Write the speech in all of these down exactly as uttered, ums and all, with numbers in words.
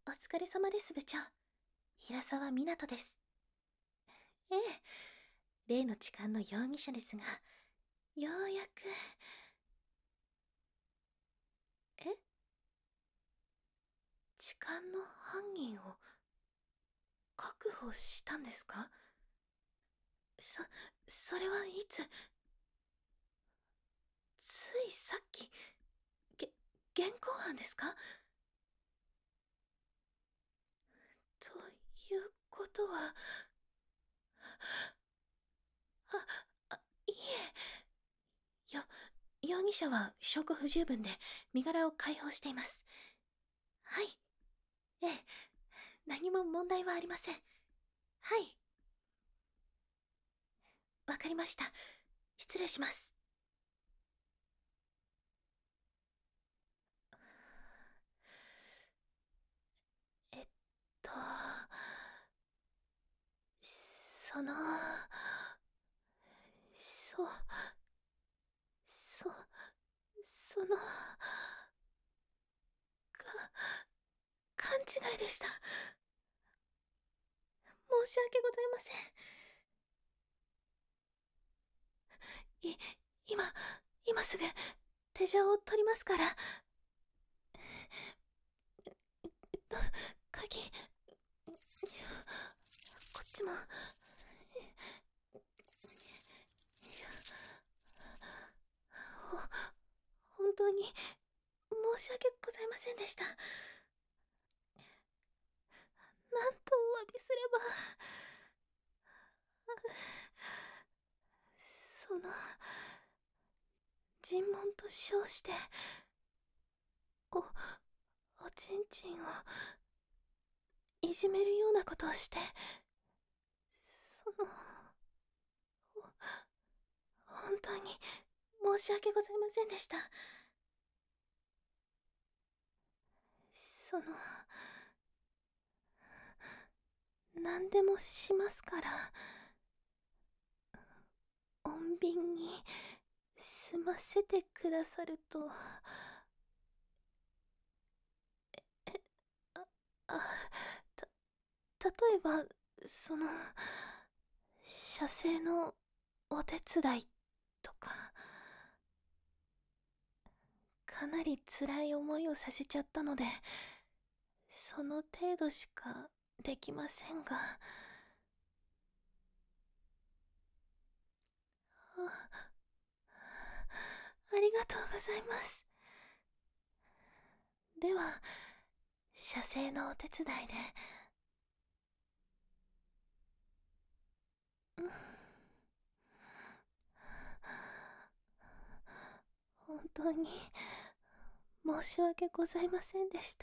お疲れ様です、部長。平沢湊です。ええ、例の痴漢の容疑者ですが、ようやく。え痴漢の犯人を確保したんですか？そ、それはいつ？ついさっき、げ、現行犯ですか？ということは、あ、あ、いえ。よ、容疑者は証拠不十分で身柄を解放しています。はい。ええ、何も問題はありません。はい。わかりました。失礼します。えっと、その、そ、そ、その、か、勘違いでした。申し訳ございません。い、今、今すぐ手錠を取りますから。えっと、鍵、こっちも。ほ、本当に申し訳ございませんでした。なんとお詫びすれば。その、尋問と称して、お、おちんちんをいじめるようなことをして、その、本当に申し訳ございませんでした。その、何でもしますから、穏便に済ませてくださると。あ、あ、た、例えば、その、射精のお手伝いとか、かなり辛い思いをさせちゃったので、その程度しかできませんが。あ、ありがとうございます。では、射精のお手伝いで。うん、本当に申し訳ございませんでした。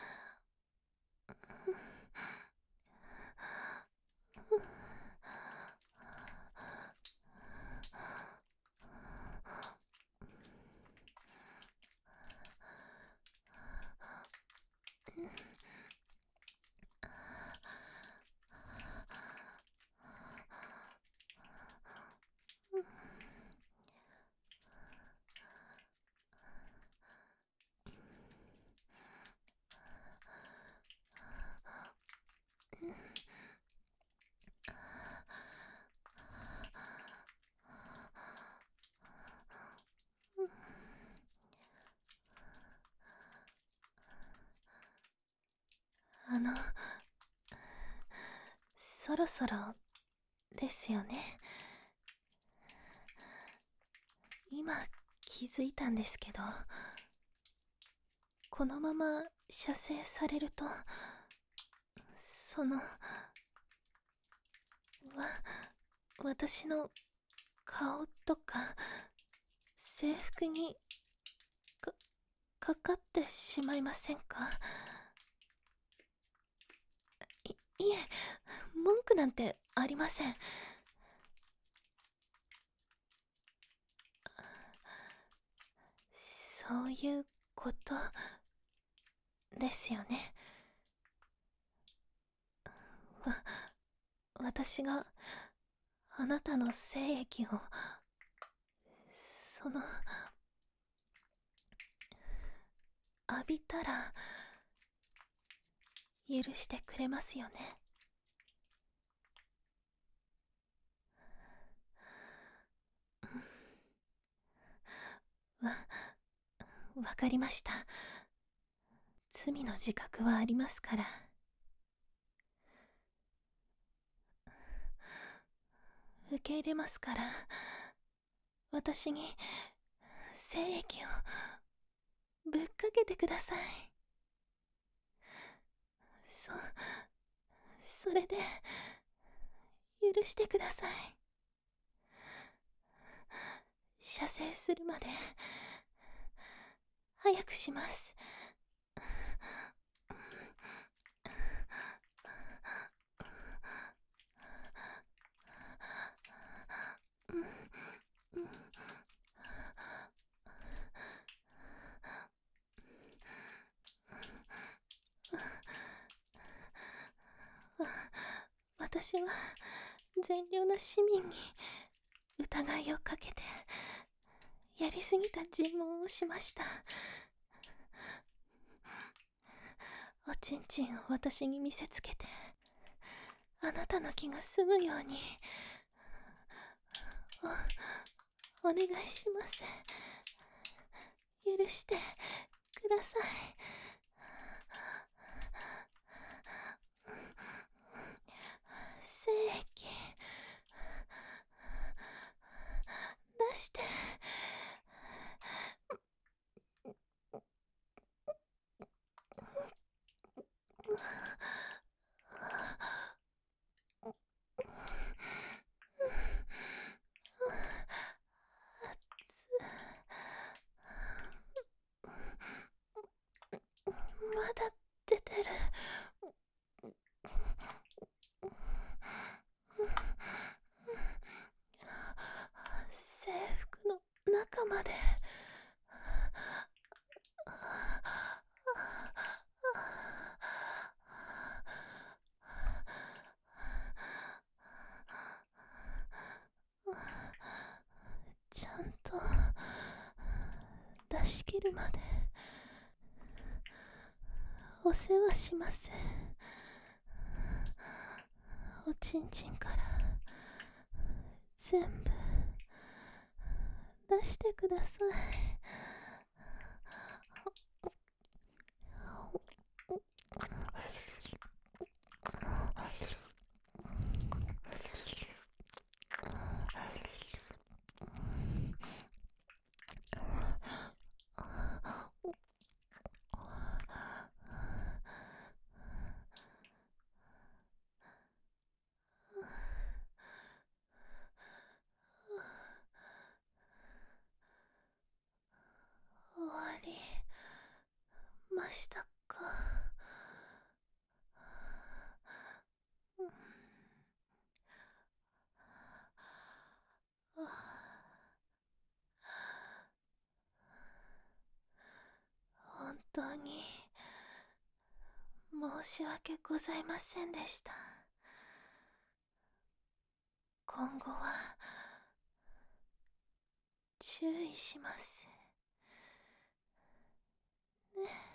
あの、そろそろですよね。今気づいたんですけど、このまま射精されると、その、わ、私の顔とか制服にか、かかってしまいませんか？い、いえ、文句なんてありません。そういうことですよね。わ、私があなたの精液を、その、浴びたら、 許してくれますよね。わ、わかりました。罪の自覚はありますから。受け入れますから、私に精液をぶっかけてください。そ、それで、許してください。射精するまで、早くします。私は善良な市民に疑いをかけてやりすぎた尋問をしました。おちんちんを私に見せつけてあなたの気が済むようにお、お願いします。許してください。精液出して。まだ出てる。制服の中まで。ちゃんと出し切るまでお世話します。おちんちんから全部出してください。終わりましたか。本当に申し訳ございませんでした。今後は注意しますね。